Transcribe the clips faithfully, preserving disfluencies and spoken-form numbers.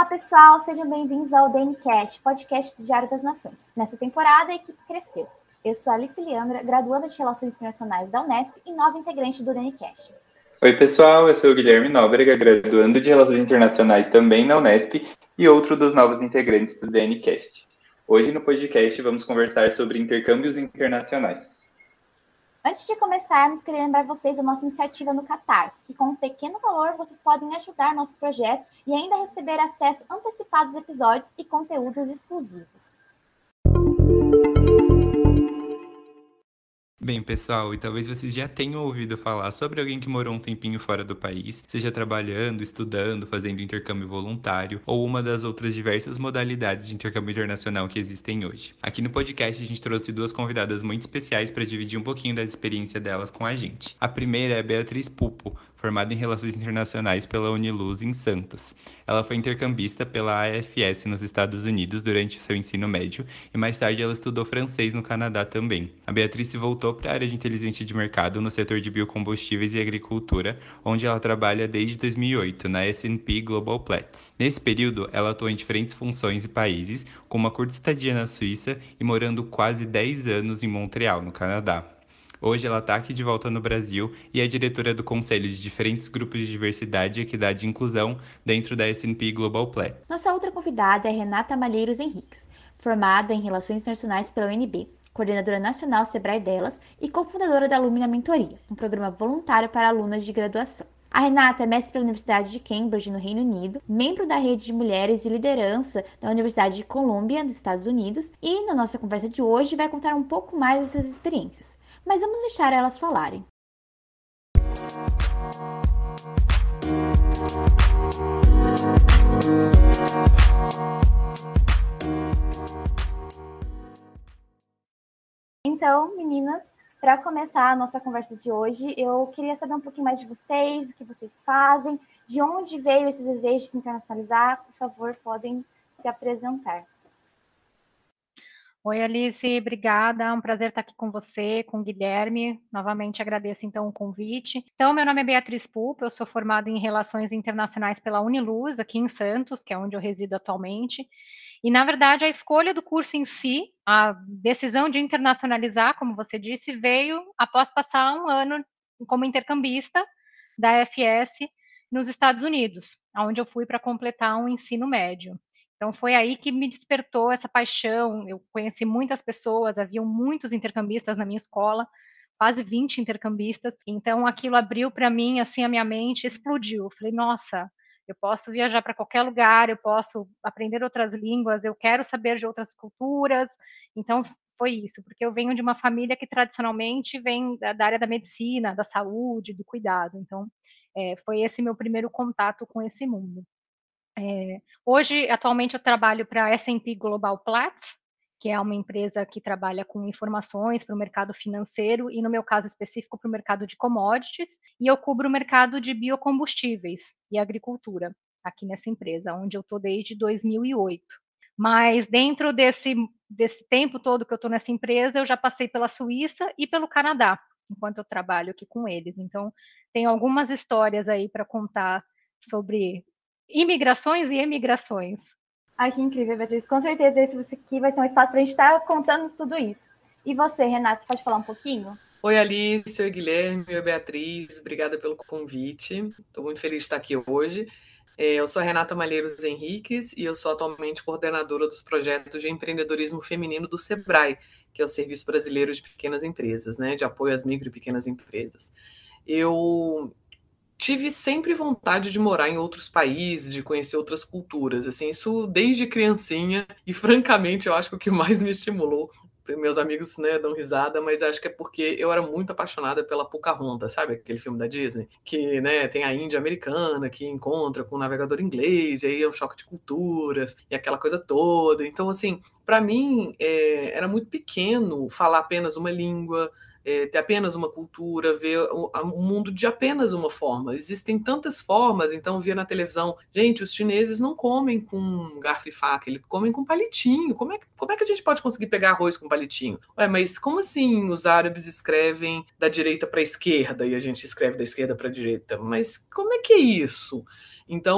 pessoal, sejam bem-vindos ao DNCast, podcast do Diário das Nações. Nessa temporada, a equipe cresceu. Eu sou a Alice Leandra, graduanda de Relações Internacionais da Unesp e nova integrante do DNCast. Oi, pessoal, eu sou o Guilherme Nóbrega, graduando de Relações Internacionais também na Unesp e outro dos novos integrantes do DNCast. Hoje, no podcast, vamos conversar sobre intercâmbios internacionais. Antes de começarmos, queria lembrar vocês da nossa iniciativa no Catarse, que com um pequeno valor vocês podem ajudar nosso projeto e ainda receber acesso antecipado aos episódios e conteúdos exclusivos. Bem, pessoal, e talvez vocês já tenham ouvido falar sobre alguém que morou um tempinho fora do país, seja trabalhando, estudando, fazendo intercâmbio voluntário ou uma das outras diversas modalidades de intercâmbio internacional que existem hoje. Aqui no podcast a gente trouxe duas convidadas muito especiais para dividir um pouquinho da experiência delas com a gente. A primeira é a Beatriz Pupo, formada em Relações Internacionais pela Uniluz em Santos. Ela foi intercambista pela A F S nos Estados Unidos durante o seu ensino médio e mais tarde ela estudou francês no Canadá também. A Beatriz se voltou para a área de inteligência de mercado no setor de biocombustíveis e agricultura, onde ela trabalha desde dois mil e oito, na S and P Global Platts. Nesse período, ela atuou em diferentes funções e países, com uma curta estadia na Suíça e morando quase dez anos em Montreal, no Canadá. Hoje ela está aqui de volta no Brasil e é diretora do conselho de diferentes grupos de diversidade, equidade e inclusão dentro da S and P Global Platts. Nossa outra convidada é Renata Malheiros Henriques, formada em Relações Internacionais pela U N B, coordenadora nacional Sebrae delas e cofundadora da Lumina Mentoria, um programa voluntário para alunas de graduação. A Renata é mestre pela Universidade de Cambridge, no Reino Unido, membro da Rede de Mulheres e Liderança da Universidade de Columbia, nos Estados Unidos, e na nossa conversa de hoje vai contar um pouco mais dessas experiências. Mas vamos deixar elas falarem. Então, meninas, para começar a nossa conversa de hoje, eu queria saber um pouquinho mais de vocês, o que vocês fazem, de onde veio esse desejo de se internacionalizar. Por favor, podem se apresentar. Oi, Alice, obrigada, é um prazer estar aqui com você, com o Guilherme, novamente agradeço então o convite. Então, meu nome é Beatriz Pupo, eu sou formada em Relações Internacionais pela Uniluz, aqui em Santos, que é onde eu resido atualmente, e na verdade a escolha do curso em si, a decisão de internacionalizar, como você disse, veio após passar um ano como intercambista da A F S nos Estados Unidos, onde eu fui para completar um ensino médio. Então, foi aí que me despertou essa paixão. Eu conheci muitas pessoas, haviam muitos intercambistas na minha escola, quase vinte intercambistas. Então, aquilo abriu para mim, assim, a minha mente explodiu. Eu falei, nossa, eu posso viajar para qualquer lugar, eu posso aprender outras línguas, eu quero saber de outras culturas. Então, foi isso, porque eu venho de uma família que tradicionalmente vem da, da área da medicina, da saúde, do cuidado. Então, é, foi esse meu primeiro contato com esse mundo. É, hoje, atualmente, eu trabalho para a S and P Global Platts, que é uma empresa que trabalha com informações para o mercado financeiro e, no meu caso específico, para o mercado de commodities, e eu cubro o mercado de biocombustíveis e agricultura aqui nessa empresa, onde eu estou desde dois mil e oito. Mas dentro desse, desse tempo todo que eu estou nessa empresa, eu já passei pela Suíça e pelo Canadá, enquanto eu trabalho aqui com eles. Então, tem algumas histórias aí para contar sobre imigrações e emigrações. Ai, que incrível, Beatriz. Com certeza esse aqui vai ser um espaço para a gente estar contando tudo isso. E você, Renata, você pode falar um pouquinho? Oi, Alice, oi, Guilherme, oi, Beatriz. Obrigada pelo convite. Estou muito feliz de estar aqui hoje. Eu sou a Renata Malheiros Henriques e eu sou atualmente coordenadora dos projetos de empreendedorismo feminino do Sebrae, que é o Serviço Brasileiro de Pequenas Empresas, né, de apoio às micro e pequenas empresas. Eu tive sempre vontade de morar em outros países, de conhecer outras culturas, assim, isso desde criancinha, e francamente eu acho que o que mais me estimulou, meus amigos, né, dão risada, mas acho que é porque eu era muito apaixonada pela Pocahontas, sabe, aquele filme da Disney, que, né, tem a Índia americana que encontra com o navegador inglês, e aí é um choque de culturas, e aquela coisa toda, então, assim, para mim, é, era muito pequeno falar apenas uma língua, É, ter apenas uma cultura, ver o, o mundo de apenas uma forma. Existem tantas formas, então via na televisão, gente, os chineses não comem com garfo e faca, eles comem com palitinho. Como é, que, como é que a gente pode conseguir pegar arroz com palitinho? Ué, mas como assim os árabes escrevem da direita para a esquerda e a gente escreve da esquerda para a direita? Mas como é que é isso? Então,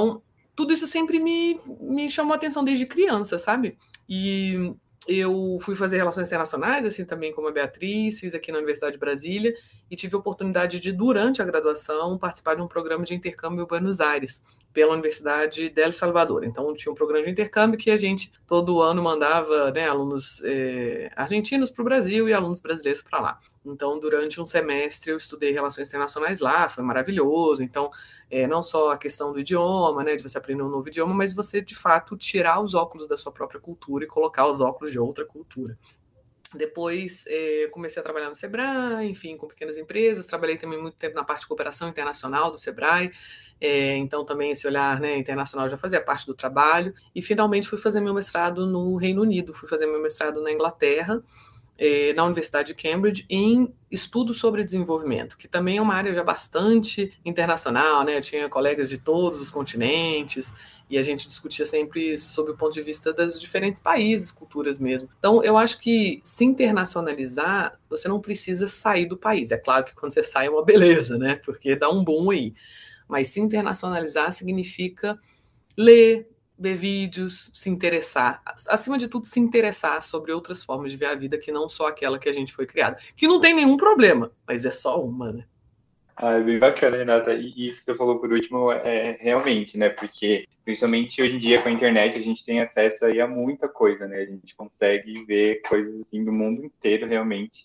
tudo isso sempre me, me chamou a atenção desde criança, sabe? E eu fui fazer relações internacionais, assim também como a Beatriz, fiz aqui na Universidade de Brasília, e tive a oportunidade de, durante a graduação, participar de um programa de intercâmbio em Buenos Aires, pela Universidade de El Salvador. Então, tinha um programa de intercâmbio que a gente, todo ano, mandava, né, alunos é, argentinos para o Brasil e alunos brasileiros para lá. Então, durante um semestre, eu estudei relações internacionais lá, foi maravilhoso. Então, é, não só a questão do idioma, né, de você aprender um novo idioma, mas você, de fato, tirar os óculos da sua própria cultura e colocar os óculos de outra cultura. Depois, eh, comecei a trabalhar no Sebrae, enfim, com pequenas empresas. Trabalhei também muito tempo na parte de cooperação internacional do Sebrae. Eh, então, também esse olhar, né, internacional já fazia parte do trabalho. E, finalmente, fui fazer meu mestrado no Reino Unido. Fui fazer meu mestrado na Inglaterra, eh, na Universidade de Cambridge, em estudos sobre desenvolvimento, que também é uma área já bastante internacional, né? Eu tinha colegas de todos os continentes, e a gente discutia sempre sob o ponto de vista dos diferentes países, culturas mesmo. Então, eu acho que se internacionalizar, você não precisa sair do país. É claro que quando você sai é uma beleza, né? Porque dá um boom aí. Mas se internacionalizar significa ler, ver vídeos, se interessar. Acima de tudo, se interessar sobre outras formas de ver a vida que não só aquela que a gente foi criada. Que não tem nenhum problema, mas é só uma, né? Ah, é bem bacana, Renata. E isso que você falou por último é realmente, né? Porque, principalmente hoje em dia com a internet, a gente tem acesso aí a muita coisa, né? A gente consegue ver coisas assim do mundo inteiro, realmente.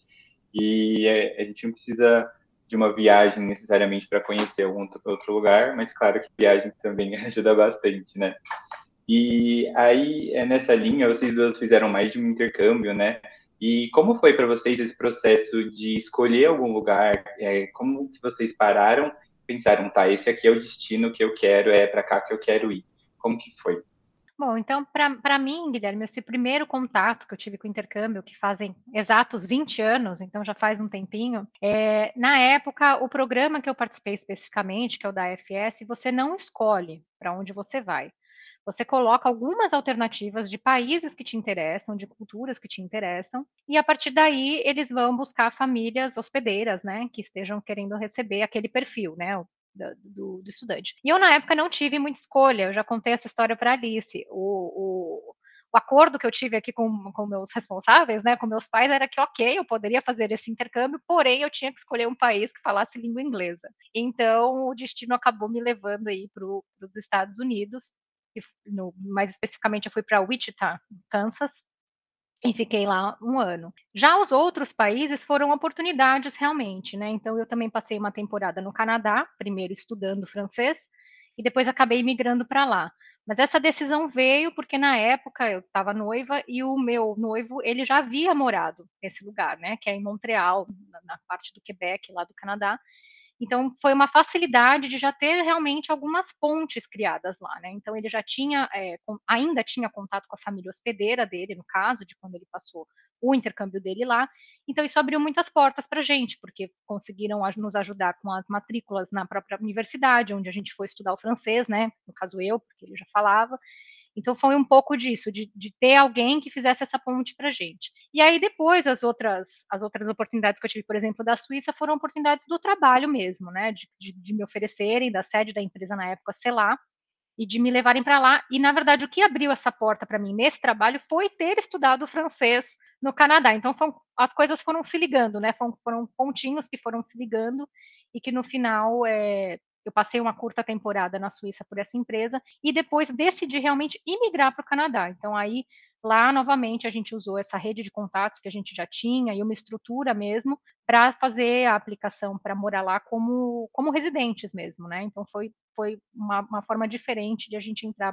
E é, a gente não precisa de uma viagem necessariamente para conhecer algum outro lugar, mas claro que viagem também ajuda bastante, né? E aí, nessa linha, vocês duas fizeram mais de um intercâmbio, né? E como foi para vocês esse processo de escolher algum lugar? É, como que vocês pararam e pensaram, tá, esse aqui é o destino que eu quero, é para cá que eu quero ir? Como que foi? Bom, então, para mim, Guilherme, esse primeiro contato que eu tive com o intercâmbio, que fazem exatos vinte anos, então já faz um tempinho, é, na época, o programa que eu participei especificamente, que é o da A F S, você não escolhe para onde você vai. Você coloca algumas alternativas de países que te interessam, de culturas que te interessam, e a partir daí eles vão buscar famílias hospedeiras, né, que estejam querendo receber aquele perfil, né, do, do estudante. E eu, na época, não tive muita escolha, eu já contei essa história para a Alice. O, o, o acordo que eu tive aqui com, com meus responsáveis, né, com meus pais, era que, ok, eu poderia fazer esse intercâmbio, porém eu tinha que escolher um país que falasse língua inglesa. Então, o destino acabou me levando aí para os Estados Unidos, e no, mais especificamente eu fui para Wichita, Kansas, e fiquei lá um ano. Já os outros países foram oportunidades realmente, né? Então eu também passei uma temporada no Canadá, primeiro estudando francês, e depois acabei migrando para lá. Mas essa decisão veio porque na época eu estava noiva e o meu noivo, ele já havia morado nesse lugar, né? Que é em Montreal, na, na parte do Quebec, lá do Canadá. Então, foi uma facilidade de já ter realmente algumas pontes criadas lá, né? Então, ele já tinha, é, com, ainda tinha contato com a família hospedeira dele, no caso, de quando ele passou o intercâmbio dele lá. Então, isso abriu muitas portas para a gente, porque conseguiram nos ajudar com as matrículas na própria universidade, onde a gente foi estudar o francês, né? No caso, eu, porque ele já falava. Então foi um pouco disso, de, de ter alguém que fizesse essa ponte para a gente. E aí depois as outras, as outras oportunidades que eu tive, por exemplo, da Suíça, foram oportunidades do trabalho mesmo, né? De, de, de me oferecerem, da sede da empresa na época ser lá, e de me levarem para lá. E, na verdade, o que abriu essa porta para mim nesse trabalho foi ter estudado francês no Canadá. Então, foram, as coisas foram se ligando, né? Foram, foram pontinhos que foram se ligando e que, no final, é, eu passei uma curta temporada na Suíça por essa empresa e depois decidi realmente imigrar para o Canadá. Então, aí, lá, novamente, a gente usou essa rede de contatos que a gente já tinha e uma estrutura mesmo para fazer a aplicação para morar lá como, como residentes mesmo, né? Então, foi, foi uma, uma forma diferente de a gente entrar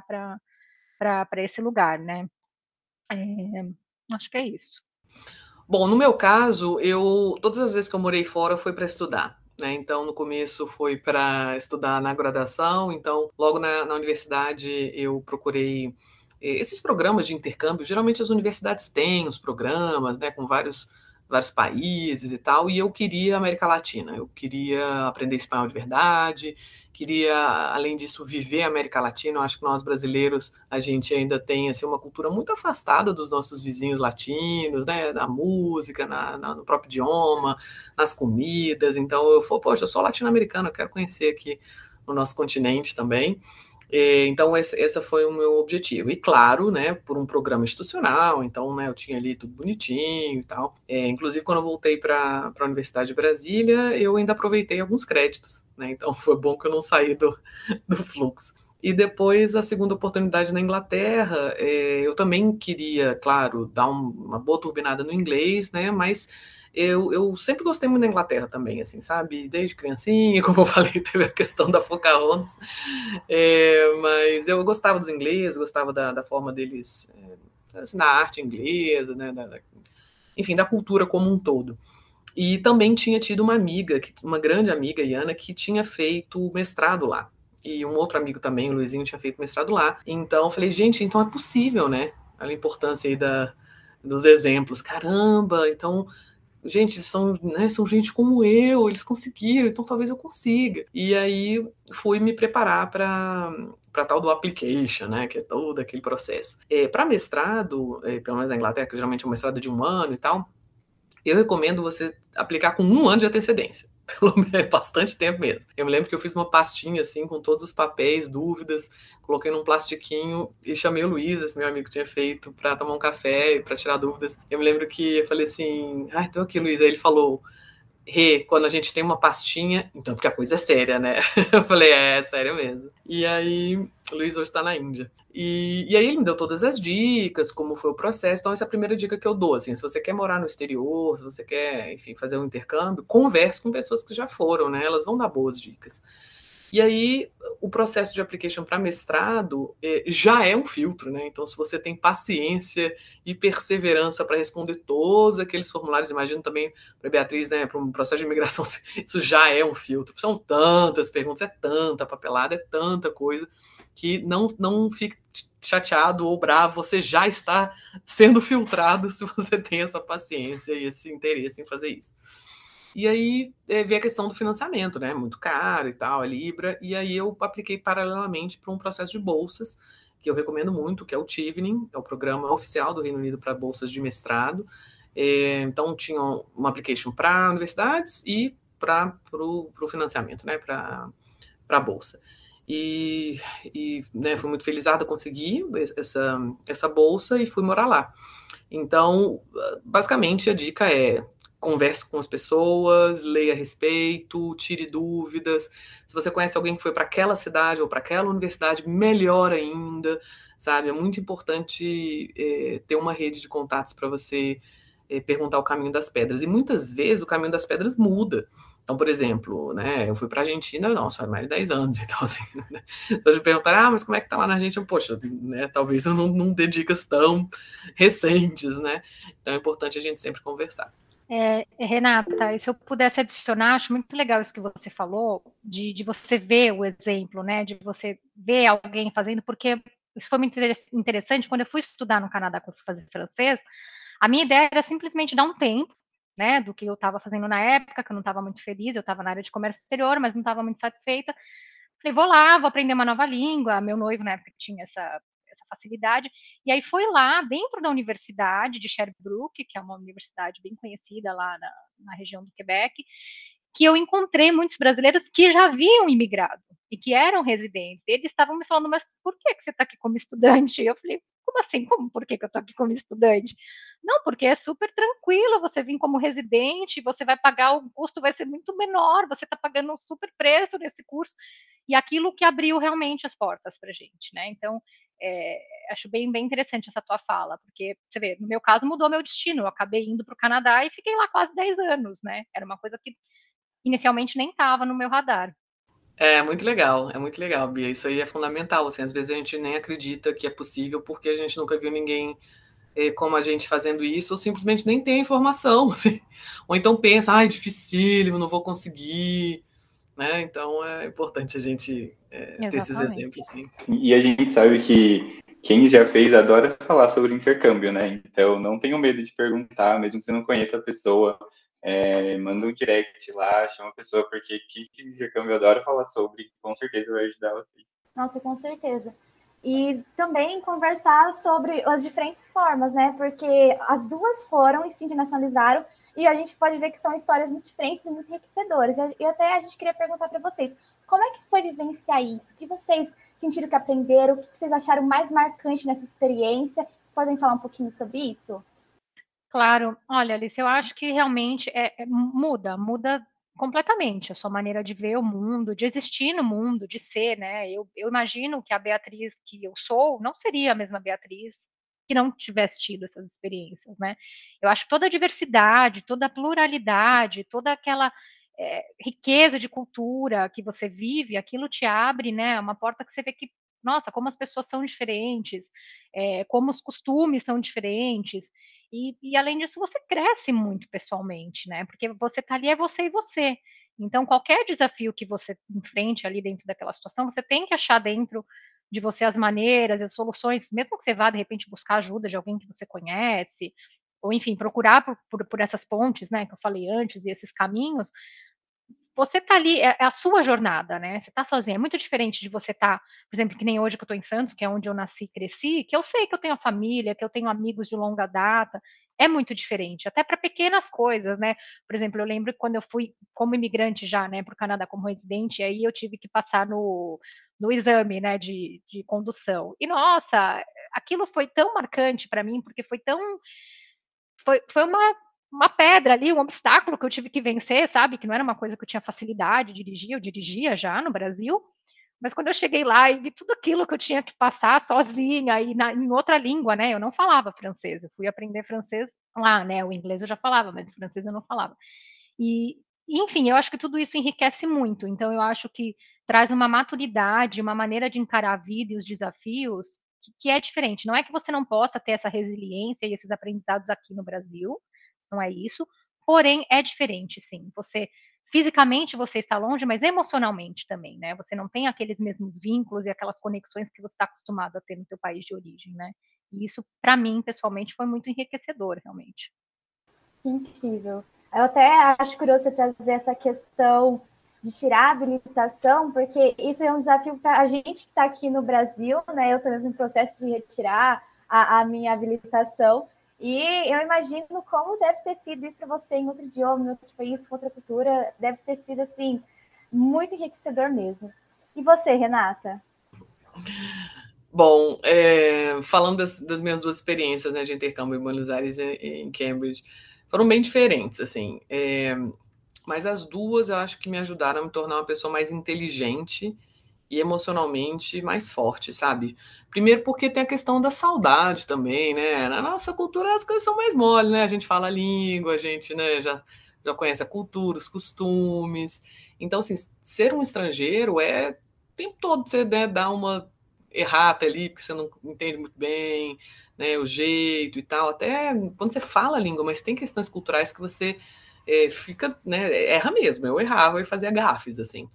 para esse lugar, né? É, acho que é isso. Bom, no meu caso, eu todas as vezes que eu morei fora foi para estudar. Né? Então, no começo foi para estudar na graduação, então, logo na, na universidade eu procurei esses programas de intercâmbio. Geralmente as universidades têm os programas, né, com vários, vários países e tal, e eu queria América Latina, eu queria aprender espanhol de verdade, queria, além disso, viver a América Latina. Eu acho que nós brasileiros, a gente ainda tem assim, uma cultura muito afastada dos nossos vizinhos latinos, né, na música, na, na, no próprio idioma, nas comidas. Então eu falei, poxa, eu sou latino-americano, eu quero conhecer aqui o nosso continente também. É, então, esse, esse foi o meu objetivo. E, claro, né, por um programa institucional, então, né, eu tinha ali tudo bonitinho e tal. É, inclusive, quando eu voltei para a Universidade de Brasília, eu ainda aproveitei alguns créditos, né? Então, foi bom que eu não saí do, do fluxo. E depois, a segunda oportunidade na Inglaterra, é, eu também queria, claro, dar um, uma boa turbinada no inglês, né, mas eu, eu sempre gostei muito da Inglaterra também, assim, sabe? Desde criancinha, como eu falei, teve a questão da Pocahontas. É, mas eu gostava dos ingleses, gostava da, da forma deles, é, assim, da arte inglesa, né, da, da, enfim, da cultura como um todo. E também tinha tido uma amiga, uma grande amiga, Iana, que tinha feito mestrado lá. E um outro amigo também, o Luizinho, tinha feito mestrado lá. Então eu falei, gente, então é possível, né? Olha a importância aí da, dos exemplos. Caramba, então gente, eles são, né, são gente como eu, eles conseguiram, então talvez eu consiga. E aí fui me preparar para para tal do application, né, que é todo aquele processo. É, para mestrado, é, pelo menos na Inglaterra, que geralmente é um mestrado de um ano e tal, eu recomendo você aplicar com um ano de antecedência. Pelo menos bastante tempo mesmo. Eu me lembro que eu fiz uma pastinha assim com todos os papéis, dúvidas, coloquei num plastiquinho e chamei o Luiz, esse meu amigo que tinha feito, para tomar um café e para tirar dúvidas. Eu me lembro que eu falei assim: ah, então aqui, Luiz. Aí ele falou: Rê, quando a gente tem uma pastinha, então porque a coisa é séria, né? Eu falei: é, é sério mesmo. E aí, o Luiz hoje está na Índia. E, e aí ele me deu todas as dicas, como foi o processo. Então essa é a primeira dica que eu dou, assim, se você quer morar no exterior, se você quer, enfim, fazer um intercâmbio, converse com pessoas que já foram, né? Elas vão dar boas dicas. E aí, o processo de application para mestrado eh, já é um filtro, né? Então, se você tem paciência e perseverança para responder todos aqueles formulários, imagino também para Beatriz, né, para um processo de imigração, isso já é um filtro. São tantas perguntas, é tanta papelada, é tanta coisa, que não, não fique chateado ou bravo, você já está sendo filtrado se você tem essa paciência e esse interesse em fazer isso. E aí é, veio a questão do financiamento, né? Muito caro e tal, a Libra. E aí eu apliquei paralelamente para um processo de bolsas, que eu recomendo muito, que é o Chevening, é o programa oficial do Reino Unido para bolsas de mestrado. É, então tinha uma application para universidades e para o financiamento, né? Para a bolsa. E, e né, fui muito felizada, consegui essa, essa bolsa e fui morar lá. Então, basicamente, a dica é: converse com as pessoas, leia a respeito, tire dúvidas. Se você conhece alguém que foi para aquela cidade ou para aquela universidade, melhor ainda, sabe? É muito importante é, ter uma rede de contatos para você é, perguntar o caminho das pedras. E muitas vezes o caminho das pedras muda. Então, por exemplo, né, eu fui para a Argentina, nossa, faz mais de dez anos, então assim, né, se você perguntar, ah, mas como é que tá lá na Argentina? Poxa, né, talvez eu não, não dê dicas tão recentes, né? Então é importante a gente sempre conversar. É, Renata, se eu pudesse adicionar, acho muito legal isso que você falou, de, de você ver o exemplo, né, de você ver alguém fazendo, porque isso foi muito interessante. Quando eu fui estudar no Canadá, quando eu fui fazer francês, a minha ideia era simplesmente dar um tempo, né, do que eu estava fazendo na época, que eu não estava muito feliz, eu estava na área de comércio exterior, mas não estava muito satisfeita. Falei, vou lá, vou aprender uma nova língua. Meu noivo, na época, tinha essa, essa facilidade. E aí foi lá, dentro da universidade de Sherbrooke, que é uma universidade bem conhecida lá na, na região do Quebec, que eu encontrei muitos brasileiros que já haviam imigrado e que eram residentes. Eles estavam me falando, mas por que, que você está aqui como estudante? E eu falei, como assim? Como por que, que eu estou aqui como estudante? Não, porque é super tranquilo você vir como residente, você vai pagar, o custo vai ser muito menor, você está pagando um super preço nesse curso. E aquilo que abriu realmente as portas para a gente, né? Então, é, acho bem, bem interessante essa tua fala, porque, você vê, no meu caso mudou meu destino, eu acabei indo para o Canadá e fiquei lá quase dez anos, né? Era uma coisa que inicialmente nem estava no meu radar. É muito legal, é muito legal, Bia. Isso aí é fundamental. Assim, às vezes a gente nem acredita que é possível porque a gente nunca viu ninguém é, como a gente fazendo isso, ou simplesmente nem tem a informação. Assim. Ou então pensa, ai, dificílimo, não vou conseguir. Né? Então é importante a gente é, ter esses exemplos. Sim. E a gente sabe que quem já fez adora falar sobre intercâmbio, né? Então não tenham medo de perguntar, mesmo que você não conheça a pessoa. É, manda um direct lá, chama a pessoa, porque que, que intercâmbio eu adoro falar sobre, com certeza vai ajudar vocês. Nossa, com certeza. E também conversar sobre as diferentes formas, né? Porque as duas foram e se internacionalizaram, e a gente pode ver que são histórias muito diferentes e muito enriquecedoras. E até a gente queria perguntar para vocês, como é que foi vivenciar isso? O que vocês sentiram que aprenderam? O que vocês acharam mais marcante nessa experiência? Vocês podem falar um pouquinho sobre isso? Claro. Olha, Alice, eu acho que realmente é, é, muda, muda completamente a sua maneira de ver o mundo, de existir no mundo, de ser, né? Eu, eu imagino que a Beatriz que eu sou não seria a mesma Beatriz que não tivesse tido essas experiências, né? Eu acho que toda a diversidade, toda a pluralidade, toda aquela é, riqueza de cultura que você vive, aquilo te abre, né? Uma porta que você vê que, nossa, como as pessoas são diferentes, é, como os costumes são diferentes, e, e além disso você cresce muito pessoalmente, né? Porque você tá ali, é você e você. Então, qualquer desafio que você enfrente ali dentro daquela situação, você tem que achar dentro de você as maneiras, as soluções, mesmo que você vá, de repente, buscar ajuda de alguém que você conhece, ou, enfim, procurar por, por, por essas pontes, né, que eu falei antes, e esses caminhos, você tá ali, é, é a sua jornada, né? Você tá sozinha. É muito diferente de você estar, tá, por exemplo, que nem hoje que eu tô em Santos, que é onde eu nasci e cresci, que eu sei que eu tenho a família, que eu tenho amigos de longa data. É muito diferente, até para pequenas coisas, né? Por exemplo, eu lembro que quando eu fui como imigrante já, né, para o Canadá como residente, aí eu tive que passar no, no exame, né, de, de condução. E nossa, aquilo foi tão marcante para mim, porque foi tão foi, foi uma, uma pedra ali, um obstáculo que eu tive que vencer, sabe? Que não era uma coisa que eu tinha facilidade de dirigir, eu dirigia já no Brasil, mas quando eu cheguei lá e vi tudo aquilo que eu tinha que passar sozinha e na, em outra língua, né? Eu não falava francês, eu fui aprender francês lá, né? O inglês eu já falava, mas o francês eu não falava. E, enfim, eu acho que tudo isso enriquece muito. Então, eu acho que traz uma maturidade, uma maneira de encarar a vida e os desafios que, que é diferente. Não é que você não possa ter essa resiliência e esses aprendizados aqui no Brasil, não é isso. Porém, é diferente, sim. Você fisicamente você está longe, mas emocionalmente também, né? Você não tem aqueles mesmos vínculos e aquelas conexões que você está acostumado a ter no seu país de origem, né? E isso, para mim, pessoalmente, foi muito enriquecedor, realmente. Incrível. Eu até acho curioso você trazer essa questão de tirar a habilitação, porque isso é um desafio para a gente que está aqui no Brasil, né? Eu também no processo de retirar a, a minha habilitação, e eu imagino como deve ter sido isso para você em outro idioma, em outro país, com outra cultura, deve ter sido, assim, muito enriquecedor mesmo. E você, Renata? Bom, é, falando das, das minhas duas experiências, né, de intercâmbio em Buenos Aires e em Cambridge, foram bem diferentes, assim, é, mas as duas eu acho que me ajudaram a me tornar uma pessoa mais inteligente e emocionalmente mais forte, sabe? Primeiro porque tem a questão da saudade também, né? Na nossa cultura as coisas são mais mole, né? A gente fala a língua, a gente, né, já, já conhece a cultura, os costumes. Então, assim, ser um estrangeiro é o tempo todo você, né, dá uma errata ali, porque você não entende muito bem, né, o jeito e tal. Até quando você fala a língua, mas tem questões culturais que você é, fica, né, erra mesmo. Eu errava e fazia gafes, assim.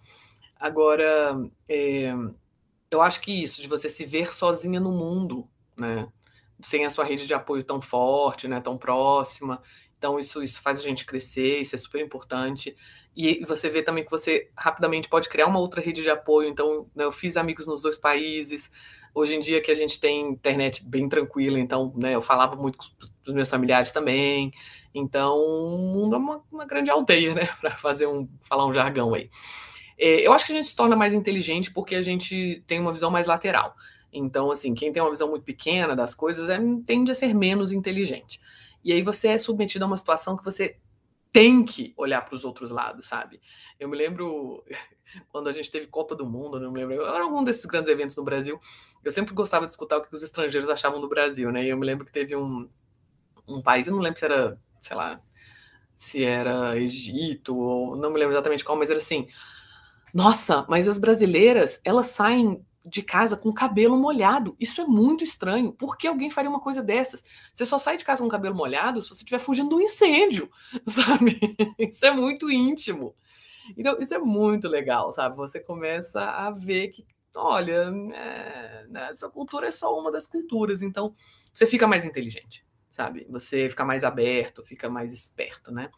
Agora, é, eu acho que isso, de você se ver sozinha no mundo, né? Sem a sua rede de apoio tão forte, né? Tão próxima. Então, isso, isso faz a gente crescer, isso é super importante. E você vê também que você rapidamente pode criar uma outra rede de apoio. Então, né, eu fiz amigos nos dois países. Hoje em dia que a gente tem internet bem tranquila, então, né, eu falava muito com os meus familiares também. Então, o mundo é uma, uma grande aldeia, né? Para fazer um, falar um jargão aí. É, eu acho que a gente se torna mais inteligente porque a gente tem uma visão mais lateral. Então, assim, quem tem uma visão muito pequena das coisas é, tende a ser menos inteligente. E aí você é submetido a uma situação que você tem que olhar para os outros lados, sabe? Eu me lembro quando a gente teve Copa do Mundo, não me lembro, era algum desses grandes eventos no Brasil, eu sempre gostava de escutar o que os estrangeiros achavam do Brasil, né? E eu me lembro que teve um, um país, eu não lembro se era, sei lá, se era Egito, ou não me lembro exatamente qual, mas era assim: nossa, mas as brasileiras, elas saem de casa com o cabelo molhado. Isso é muito estranho. Por que alguém faria uma coisa dessas? Você só sai de casa com o cabelo molhado se você estiver fugindo de um incêndio, sabe? Isso é muito íntimo. Então, isso é muito legal, sabe? Você começa a ver que, olha, é, né, essa cultura é só uma das culturas. Então, você fica mais inteligente, sabe? Você fica mais aberto, fica mais esperto, né?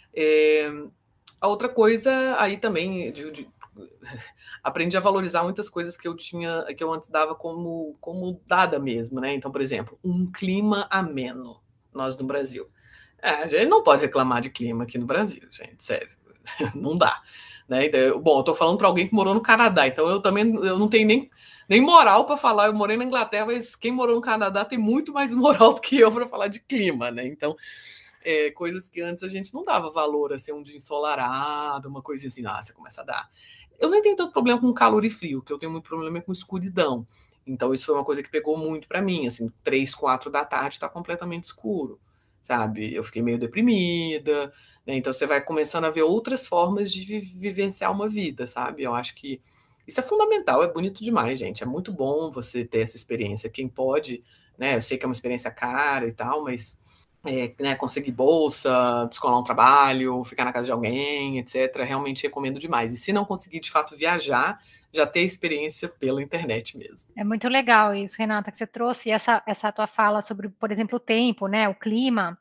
É, a outra coisa aí também, de, de, aprendi a valorizar muitas coisas que eu tinha, que eu antes dava como, como dada mesmo, né? Então, por exemplo, um clima ameno, nós no Brasil. É, a gente não pode reclamar de clima aqui no Brasil, gente, sério. Não dá. né? Bom, eu estou falando para alguém que morou no Canadá, então eu também eu não tenho nem, nem moral para falar. Eu morei na Inglaterra, mas quem morou no Canadá tem muito mais moral do que eu para falar de clima, né? Então, é, coisas que antes a gente não dava valor, assim, um dia ensolarado, uma coisinha assim, ah, você começa a dar. Eu nem tenho tanto problema com calor e frio, o que eu tenho muito problema é com escuridão. Então, isso foi uma coisa que pegou muito para mim, assim, três, quatro da tarde está completamente escuro, sabe? Eu fiquei meio deprimida, né? Então, você vai começando a ver outras formas de vi vivenciar uma vida, sabe? Eu acho que isso é fundamental, é bonito demais, gente. É muito bom você ter essa experiência. Quem pode, né? Eu sei que é uma experiência cara e tal, mas é, né, conseguir bolsa, descolar um trabalho, ficar na casa de alguém, etcétera, realmente recomendo demais. E se não conseguir, de fato, viajar, já ter experiência pela internet mesmo. É muito legal isso, Renata, que você trouxe essa, essa tua fala sobre, por exemplo, o tempo, né, o clima.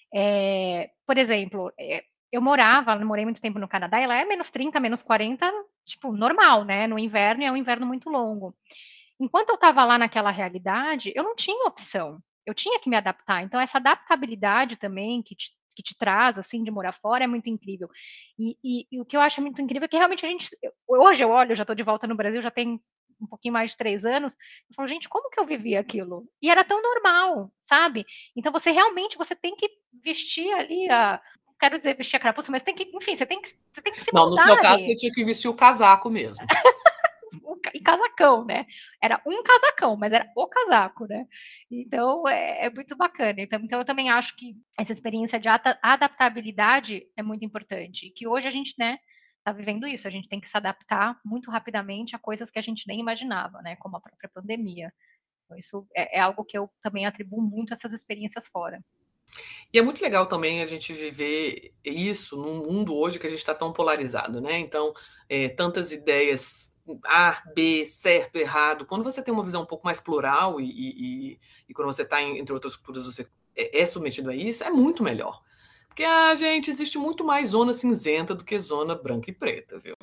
É, por exemplo, é, eu morava, morei muito tempo no Canadá, e lá é menos trinta, menos quarenta, tipo, normal, né, no inverno, é um inverno muito longo. Enquanto eu estava lá naquela realidade, eu não tinha opção, eu tinha que me adaptar. Então, essa adaptabilidade também que te, que te traz, assim, de morar fora é muito incrível. E, e, e o que eu acho muito incrível é que realmente a gente, hoje eu olho, eu já estou de volta no Brasil, já tem um pouquinho mais de três anos, eu falo, gente, como que eu vivi aquilo? E era tão normal, sabe? Então, você realmente, você tem que vestir ali a, quero dizer vestir a carapuça, mas tem que, enfim, você tem que, você tem que se Não, no seu caso, ali. você tinha que vestir o casaco mesmo. E casacão, né? Era um casacão, mas era o casaco, né? Então, é, é muito bacana. Então, então, eu também acho que essa experiência de adaptabilidade é muito importante. Que hoje a gente, né, tá vivendo isso. A gente tem que se adaptar muito rapidamente a coisas que a gente nem imaginava, né? Como a própria pandemia. Então, isso é, é algo que eu também atribuo muito a essas experiências fora. E é muito legal também a gente viver isso num mundo hoje que a gente está tão polarizado, né? Então, é, tantas ideias A, B, certo, errado. Quando você tem uma visão um pouco mais plural e, e, e quando você está entre outras culturas, você é, é submetido a isso, é muito melhor. Porque, ah, gente, existe muito mais zona cinzenta do que zona branca e preta, viu?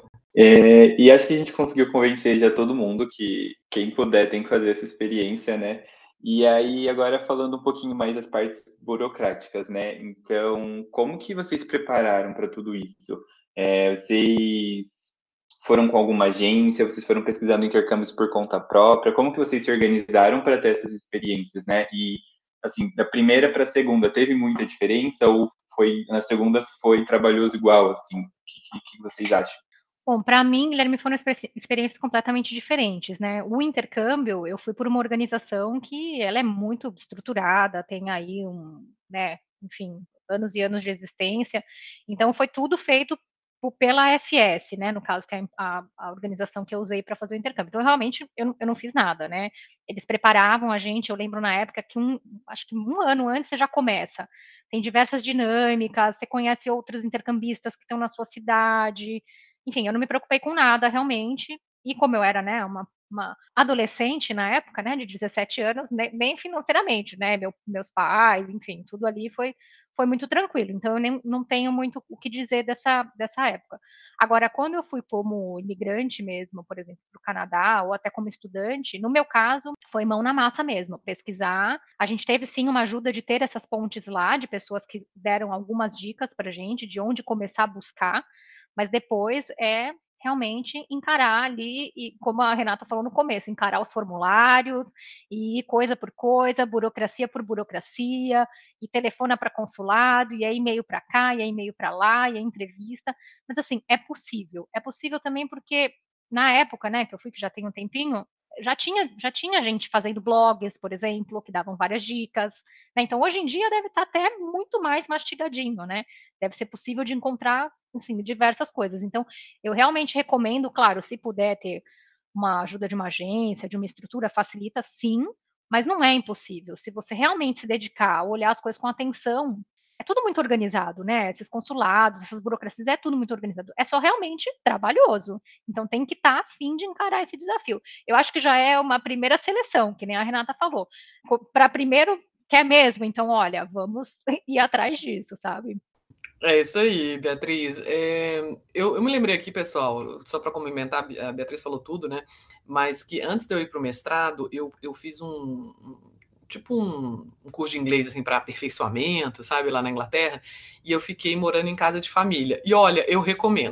É, e acho que a gente conseguiu convencer já todo mundo que quem puder tem que fazer essa experiência, né? E aí, agora falando um pouquinho mais das partes burocráticas, né? Então, como que vocês prepararam para tudo isso? É, vocês foram com alguma agência? Vocês foram pesquisando intercâmbios por conta própria? Como que vocês se organizaram para ter essas experiências, né? E, assim, da primeira para a segunda, teve muita diferença? Ou foi, na segunda foi trabalhoso igual, assim? O que, que vocês acham? Bom, para mim, Guilherme, foram experiências completamente diferentes, né? O intercâmbio, eu fui por uma organização que ela é muito estruturada, tem aí um, né, enfim, anos e anos de existência. Então, foi tudo feito pela F S, né? No caso, que é a, a organização que eu usei para fazer o intercâmbio. Então, realmente, eu, eu não fiz nada, né? Eles preparavam a gente, eu lembro na época que um, acho que um ano antes você já começa. Tem diversas dinâmicas, você conhece outros intercambistas que estão na sua cidade. Enfim, eu não me preocupei com nada, realmente. E como eu era, né, uma, uma adolescente na época, né, de dezessete anos, nem, nem financeiramente, né, meu, meus pais, enfim, tudo ali foi, foi muito tranquilo. Então, eu nem, não tenho muito o que dizer dessa, dessa época. Agora, quando eu fui como imigrante mesmo, por exemplo, para o Canadá, ou até como estudante, no meu caso, foi mão na massa mesmo, pesquisar. A gente teve, sim, uma ajuda de ter essas pontes lá, de pessoas que deram algumas dicas para a gente, de onde começar a buscar. Mas depois é realmente encarar ali, e como a Renata falou no começo, encarar os formulários, e ir coisa por coisa, burocracia por burocracia, e telefona para consulado, e é e-mail para cá, e é e-mail para lá, e é entrevista. Mas assim, é possível. É possível também porque na época, né, que eu fui, que já tem um tempinho, já tinha, já tinha gente fazendo blogs, por exemplo, que davam várias dicas, né? Então, hoje em dia deve estar até muito mais mastigadinho, né? Deve ser possível de encontrar, assim, diversas coisas. Então, eu realmente recomendo, claro, se puder ter uma ajuda de uma agência, de uma estrutura, facilita sim, mas não é impossível. Se você realmente se dedicar, olhar as coisas com atenção, é tudo muito organizado, né? Esses consulados, essas burocracias, é tudo muito organizado. É só realmente trabalhoso. Então tem que estar tá a fim de encarar esse desafio. Eu acho que já é uma primeira seleção, que nem a Renata falou. Para primeiro, quer mesmo? Então, olha, vamos ir atrás disso, sabe? É isso aí, Beatriz. É, eu, eu me lembrei aqui, pessoal, só para complementar, a Beatriz falou tudo, né? Mas que antes de eu ir para o mestrado, eu, eu fiz um, um tipo um, um curso de inglês assim para aperfeiçoamento, sabe, lá na Inglaterra, e eu fiquei morando em casa de família. E olha, eu recomendo.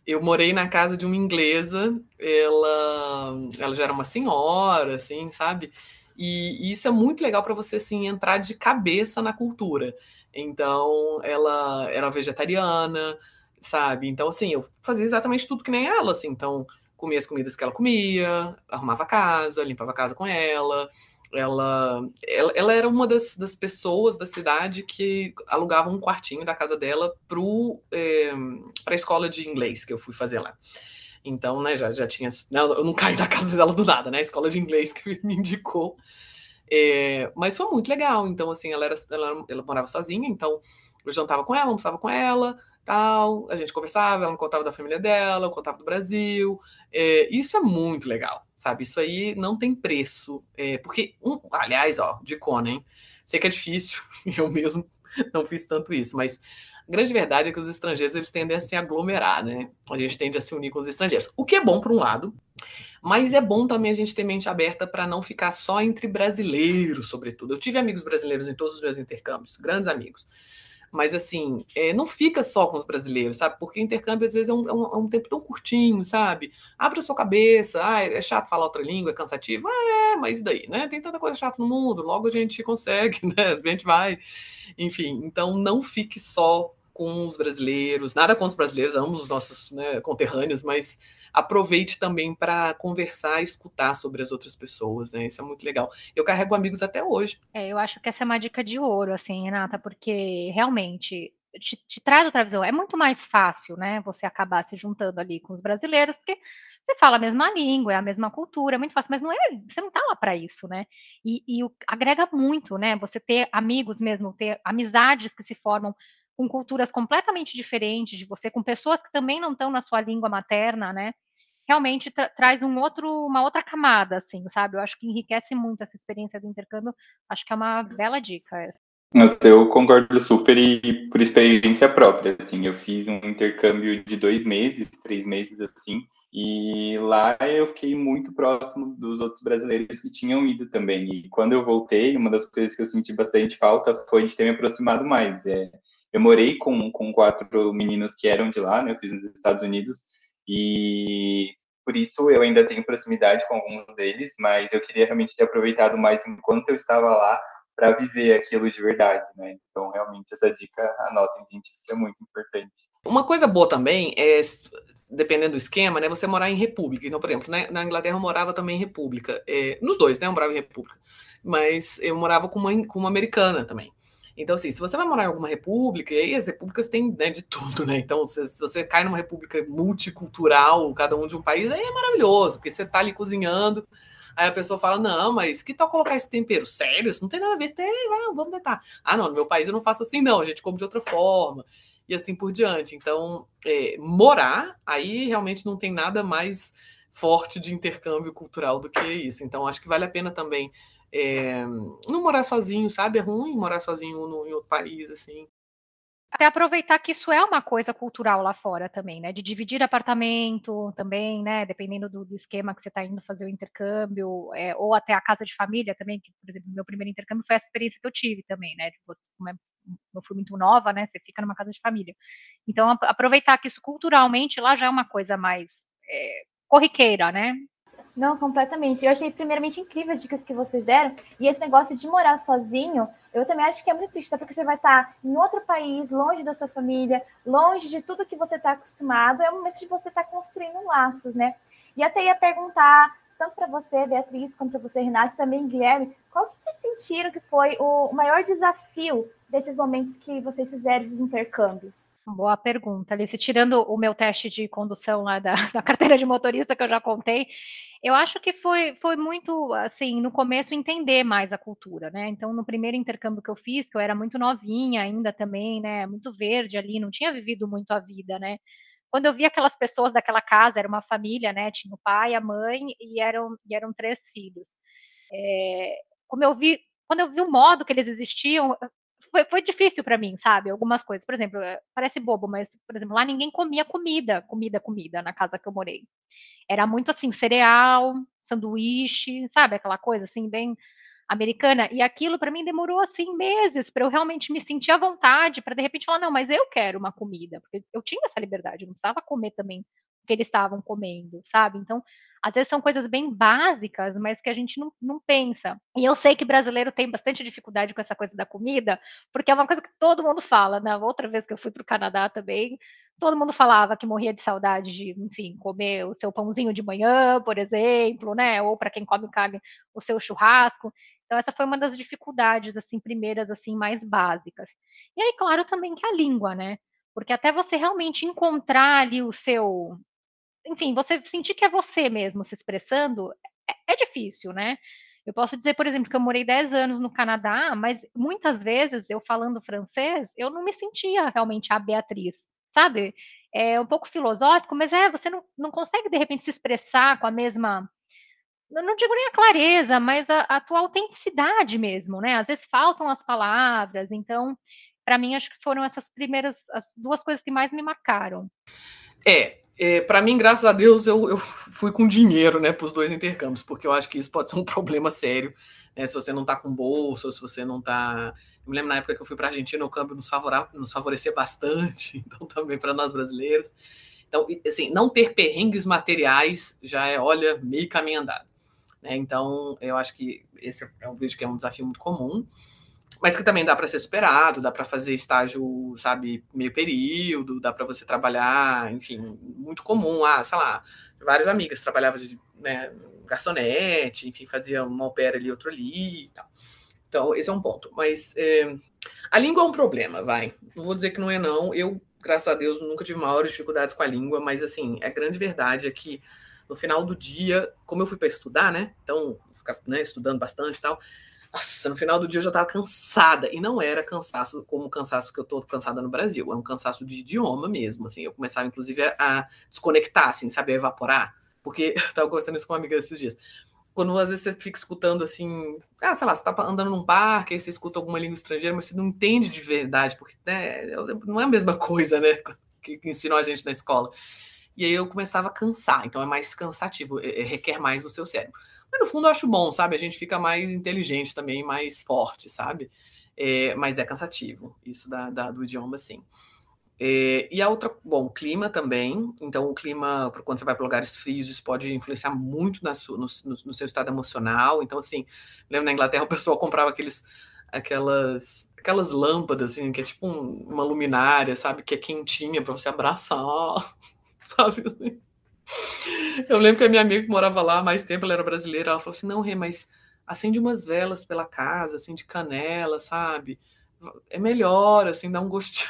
eu morei na casa de uma inglesa, ela, ela já era uma senhora, assim, sabe? E, e isso é muito legal para você, assim, entrar de cabeça na cultura. Então, ela era vegetariana, sabe? Então, assim, eu fazia exatamente tudo que nem ela, assim. Então, comia as comidas que ela comia, arrumava a casa, limpava a casa com ela. Ela, ela, ela era uma das, das pessoas da cidade que alugava um quartinho da casa dela para a escola de inglês que eu fui fazer lá. Então, né, já, já tinha. Não, eu não caí da casa dela do nada, né? A escola de inglês que me indicou. É, mas foi muito legal. Então, assim, ela, era, ela, ela morava sozinha, então eu jantava com ela, almoçava com ela, tal. A gente conversava, ela me contava da família dela, eu contava do Brasil. É, isso é muito legal, sabe? Isso aí não tem preço. É, porque, um, aliás, ó, dicona, hein? Sei que é difícil, eu mesmo não fiz tanto isso, mas a grande verdade é que os estrangeiros eles tendem a se aglomerar, né? A gente tende a se unir com os estrangeiros. O que é bom, por um lado, mas é bom também a gente ter mente aberta para não ficar só entre brasileiros, sobretudo. Eu tive amigos brasileiros em todos os meus intercâmbios, grandes amigos. Mas, assim, é, não fica só com os brasileiros, sabe? Porque intercâmbio, às vezes, é um, é um, é um tempo tão curtinho, sabe? Abre a sua cabeça. Ah, é chato falar outra língua, é cansativo. Ah, é, mas e daí, né? Tem tanta coisa chata no mundo, logo a gente consegue, né? A gente vai. Enfim, então não fique só com os brasileiros. Nada contra os brasileiros, amo os nossos, né, conterrâneos, mas aproveite também para conversar, escutar sobre as outras pessoas, né? Isso é muito legal. Eu carrego amigos até hoje. É, eu acho que essa é uma dica de ouro, assim, Renata, porque realmente te, te traz outra visão. É muito mais fácil, né, você acabar se juntando ali com os brasileiros, porque você fala a mesma língua, é a mesma cultura, é muito fácil, mas não é, você não tá lá para isso, né? E, e o, agrega muito, né? Você ter amigos mesmo, ter amizades que se formam com culturas completamente diferentes de você, com pessoas que também não estão na sua língua materna, né? Realmente tra traz um outro, uma outra camada, assim, sabe? Eu acho que enriquece muito essa experiência do intercâmbio. Acho que é uma bela dica essa. Eu concordo super e por experiência própria, assim, eu fiz um intercâmbio de dois meses, três meses, assim, e lá eu fiquei muito próximo dos outros brasileiros que tinham ido também. E quando eu voltei, uma das coisas que eu senti bastante falta foi de ter me aproximado mais. É, eu morei com, com quatro meninos que eram de lá, né? Eu fiz nos Estados Unidos, e por isso eu ainda tenho proximidade com alguns deles, mas eu queria realmente ter aproveitado mais enquanto eu estava lá para viver aquilo de verdade, né? Então, realmente, essa dica, anotem, gente, é muito importante. Uma coisa boa também é, dependendo do esquema, né, você morar em república. Então, por exemplo, né, na Inglaterra eu morava também em república. É, nos dois, né, eu morava em república. Mas eu morava com uma, com uma americana também. Então, assim, se você vai morar em alguma república, e aí as repúblicas têm, né, de tudo, né? Então, se, se você cai numa república multicultural, cada um de um país, aí é maravilhoso, porque você tá ali cozinhando, aí a pessoa fala, não, mas que tal colocar esse tempero? Sério? Isso não tem nada a ver. Tem, vai, vamos tentar. Ah, não, no meu país eu não faço assim, não. A gente come de outra forma. E assim por diante. Então, é, morar, aí realmente não tem nada mais forte de intercâmbio cultural do que isso. Então, acho que vale a pena também é, não morar sozinho, sabe? É ruim morar sozinho no, em outro país, assim. Até aproveitar que isso é uma coisa cultural lá fora também, né? De dividir apartamento também, né? Dependendo do, do esquema que você está indo fazer o intercâmbio, é, ou até a casa de família também, que, por exemplo, meu primeiro intercâmbio foi essa experiência que eu tive também, né? Tipo, como é, eu fui muito nova, né? Você fica numa casa de família. Então, aproveitar que isso culturalmente lá já é uma coisa mais é, corriqueira, né? Não, completamente. Eu achei primeiramente incrível as dicas que vocês deram. E esse negócio de morar sozinho, eu também acho que é muito triste, tá? Porque você vai estar em outro país, longe da sua família, longe de tudo que você está acostumado. É o momento de você estar construindo laços, né? E até ia perguntar, tanto para você, Beatriz, quanto para você, Renata, e também Guilherme, qual que vocês sentiram que foi o maior desafio desses momentos que vocês fizeram, esses intercâmbios? Boa pergunta, Alice. Tirando o meu teste de condução lá da, da carteira de motorista que eu já contei, eu acho que foi, foi muito, assim, no começo entender mais a cultura, né? Então, no primeiro intercâmbio que eu fiz, que eu era muito novinha ainda também, né? Muito verde ali, não tinha vivido muito a vida, né? Quando eu vi aquelas pessoas daquela casa, era uma família, né? Tinha o pai, a mãe e eram, e eram três filhos. É, como eu vi, quando eu vi o modo que eles existiam, foi, foi difícil para mim, sabe? Algumas coisas. Por exemplo, parece bobo, mas, por exemplo, lá ninguém comia comida, comida, comida, na casa que eu morei. Era muito assim, cereal, sanduíche, sabe? Aquela coisa assim, bem. americana, e aquilo para mim demorou assim meses para eu realmente me sentir à vontade, para de repente falar, não, mas eu quero uma comida, porque eu tinha essa liberdade, eu não precisava comer também o que eles estavam comendo, sabe? Então, às vezes são coisas bem básicas, mas que a gente não, não pensa. E eu sei que brasileiro tem bastante dificuldade com essa coisa da comida, porque é uma coisa que todo mundo fala, né? Outra vez que eu fui para o Canadá também, todo mundo falava que morria de saudade de, enfim, comer o seu pãozinho de manhã, por exemplo, né? Ou para quem come carne, o seu churrasco. Então essa foi uma das dificuldades, assim, primeiras, assim, mais básicas. E aí, claro, também que a língua, né? Porque até você realmente encontrar ali o seu, enfim, você sentir que é você mesmo se expressando, é, é difícil, né? Eu posso dizer, por exemplo, que eu morei dez anos no Canadá, mas muitas vezes eu falando francês, eu não me sentia realmente a Beatriz, sabe? É um pouco filosófico, mas é, você não, não consegue de repente se expressar com a mesma, eu não digo nem a clareza, mas a, a tua autenticidade mesmo, né? Às vezes faltam as palavras, então, para mim, acho que foram essas primeiras, as duas coisas que mais me marcaram. É, é para mim, graças a Deus, eu, eu fui com dinheiro, né, para os dois intercâmbios, porque eu acho que isso pode ser um problema sério, né, se você não está com bolsa, ou se você não está... Eu me lembro na época que eu fui para a Argentina, o câmbio nos, favora... nos favorecia bastante, então também para nós brasileiros. Então, assim, não ter perrengues materiais já é, olha, meio caminho andado. Né? Então, eu acho que esse é um vídeo que é um desafio muito comum, mas que também dá para ser superado, dá para fazer estágio, sabe, meio período, dá para você trabalhar, enfim, muito comum. Ah, sei lá, várias amigas trabalhavam de, né, garçonete, enfim, fazia uma au pair ali, outro ali e tal. Então, esse é um ponto. Mas é, a língua é um problema, vai. Não vou dizer que não é, não. Eu, graças a Deus, nunca tive maiores dificuldades com a língua, mas, assim, a grande verdade é que no final do dia, como eu fui para estudar, né? Então, ficar, né, estudando bastante e tal. Nossa, no final do dia eu já estava cansada. E não era cansaço como o cansaço que eu estou cansada no Brasil. É um cansaço de idioma mesmo. Assim, eu começava, inclusive, a, a desconectar, assim, sabe? A evaporar. Porque eu estava conversando isso com uma amiga esses dias. Quando às vezes você fica escutando assim, ah, sei lá, você tá andando num parque, aí você escuta alguma língua estrangeira, mas você não entende de verdade, porque né, não é a mesma coisa, né, que, que ensinou a gente na escola. E aí eu começava a cansar, então é mais cansativo, é, é, requer mais do seu cérebro. Mas no fundo eu acho bom, sabe? A gente fica mais inteligente também, mais forte, sabe? É, mas é cansativo, isso da, da, do idioma, sim. É, e a outra, bom, o clima também. Então, o clima, quando você vai para lugares frios, isso pode influenciar muito na sua, no, no, no seu estado emocional. Então, assim, lembro na Inglaterra o pessoal comprava aqueles, aquelas, aquelas lâmpadas, assim, que é tipo um, uma luminária, sabe? Que é quentinha para você abraçar, sabe? Assim. Eu lembro que a minha amiga que morava lá há mais tempo, ela era brasileira, ela falou assim, não, Rê, mas acende umas velas pela casa, assim, de canela, sabe? É melhor, assim, dá um gostinho.